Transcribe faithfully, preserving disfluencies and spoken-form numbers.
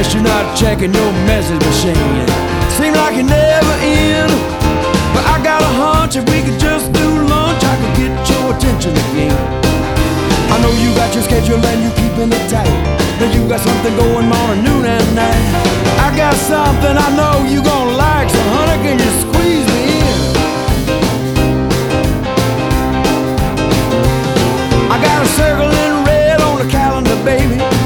guess you're not checking your message machine. Seem like you never end, but I got a hunch if we could just do lunch, I could get your attention again. I know you got your schedule and you keeping it tight, but you got something going morning, noon and night. I got something I know you gonna like, so honey, can you squeeze me